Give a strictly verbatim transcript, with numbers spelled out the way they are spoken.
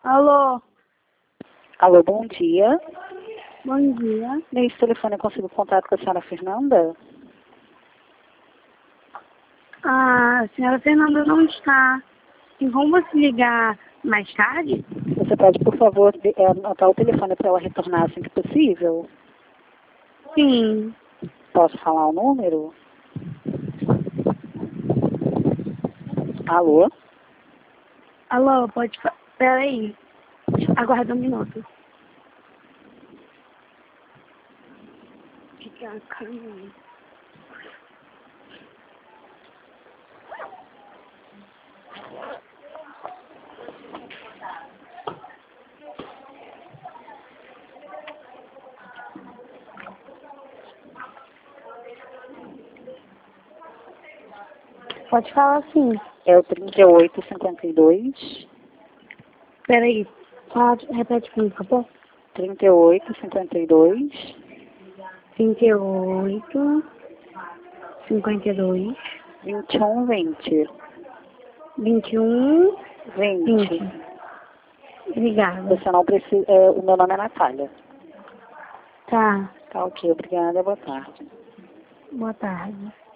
Alô? Alô, bom dia. Bom dia. Nesse telefone eu consigo contato com a senhora Fernanda? A senhora Fernanda não está. Tem como você ligar mais tarde? Você pode, por favor, de- é, anotar o telefone para ela retornar assim que possível? Sim. Posso falar o número? Alô? Alô, pode... fa- Pera aí. Aguarda um minuto. Fica a câmera. Pode falar sim. É o trinta e oito, cinquenta e dois, Pera aí. Fala, repete comigo, por favor. trinta e oito, cinquenta e dois, trinta e oito, cinquenta e dois, vinte e um, vinte. vinte e um, vinte. vinte. Obrigada. Você não precisa... é, o meu nome é Natália. Tá. Tá ok, obrigada, boa tarde. Boa tarde.